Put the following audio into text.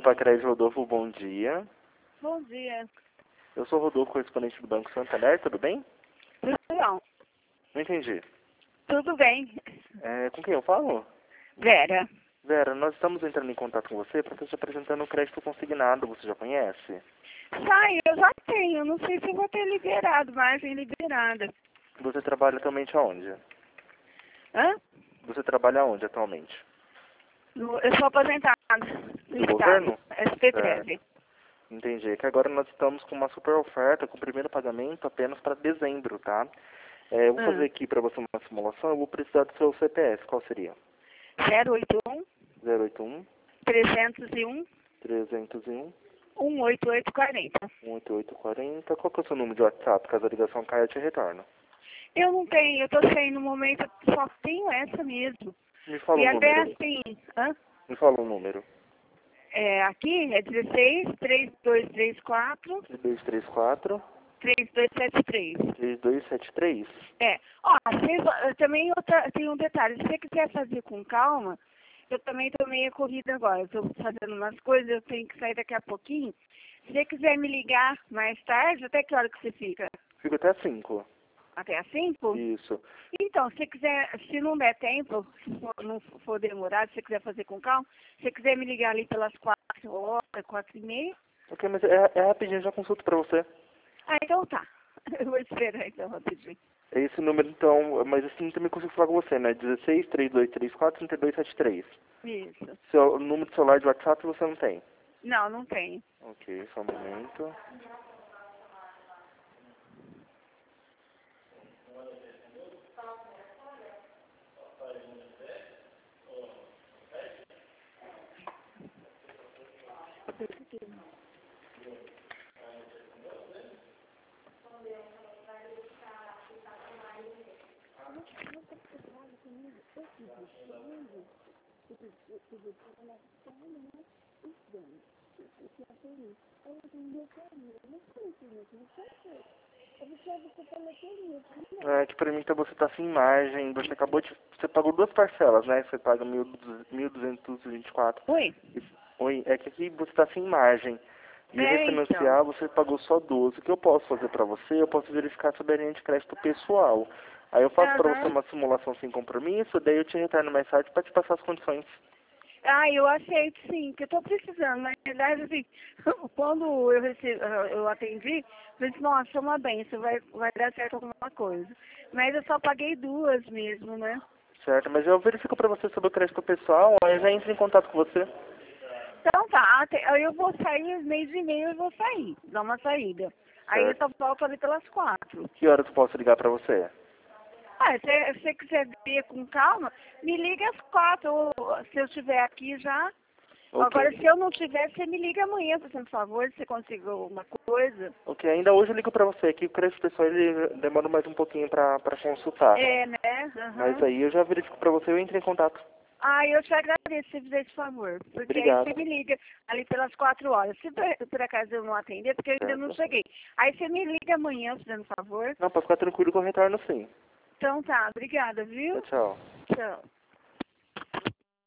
Pacred Rodolfo, bom dia. Bom dia. Eu sou o Rodolfo, correspondente do Banco Santander, tudo bem? Não, Não entendi. tudo bem. Com quem eu falo? Vera. Vera, nós estamos entrando em contato com você para estar te apresentando um crédito consignado, você já conhece? Eu já tenho. Não sei se eu vou ter liberado, mas em liberada. Você trabalha atualmente aonde? Hã? Você trabalha aonde atualmente? Eu sou aposentada. Do governo? SP13. Entendi. É que agora nós estamos com uma super oferta, com o primeiro pagamento apenas para dezembro, tá? Eu vou fazer aqui para você uma simulação, eu vou precisar do seu CPF, qual seria? 081 081 301 301 18840. 18840. Qual que é o seu número de WhatsApp? Caso a ligação caia, eu te retorno. Eu não tenho, eu tô sem no momento, só tenho essa mesmo. Me fala E o até número. assim, hã? Me fala o número. Aqui é 16 3234 3234 3273. 3273. Também tem um detalhe, se você quiser fazer com calma, eu também tô meio corrida agora, eu tô fazendo umas coisas, eu tenho que sair daqui a pouquinho. Se você quiser me ligar mais tarde, até que hora que você fica? Fico até 5. Até às 5? Isso. Então, se você quiser, se não der tempo, não for demorado, se você quiser fazer com calma, se você quiser me ligar ali pelas 4h, 4h30. Ok, mas é rapidinho, eu já consulto pra você. Então tá. Eu vou esperar então rapidinho. É esse número então, mas esse número também consigo falar com você, né? 16 3234 3273. Isso. Seu número de celular de WhatsApp você não tem? Não, não tem. Ok, só um momento. Que pra mim então você tá sem margem, você pagou duas parcelas, né? Você paga 1.224. Oi? Oi, é que aqui você tá sem margem. E refinanciar você pagou só 12. O que eu posso fazer pra você? Eu posso verificar sobre a linha de crédito pessoal. Aí eu faço pra você uma simulação sem compromisso, daí eu te retorno mais tarde pra te passar as condições. Eu aceito sim, que eu tô precisando. Na verdade, assim, quando eu atendi, eu disse, nossa, uma benção, vai dar certo alguma coisa. Mas eu só paguei duas mesmo, né? Certo, mas eu verifico pra você sobre o crédito pessoal, aí eu já entro em contato com você. Então tá, eu vou sair, mês e meio eu vou sair, dar uma saída. Aí eu só volto ali pelas 4. Que horas eu posso ligar pra você? Se você quiser ver com calma, me liga às 4, ou se eu estiver aqui já. Okay. Agora, se eu não tiver, você me liga amanhã, fazendo favor, se você conseguir alguma coisa. Ok, ainda hoje eu ligo pra você, que o crédito pessoal ele demora mais um pouquinho pra consultar. Né? Mas aí eu já verifico pra você e eu entro em contato. Eu te agradeço se fizer esse favor. Porque Obrigado. aí você me liga ali pelas 4 horas. Se por acaso eu não atender, porque eu ainda não cheguei. Aí você me liga amanhã, fazendo favor. Não, pode ficar tranquilo que eu retorno sim. Então tá, obrigada, viu? Tchau, tchau. Tchau.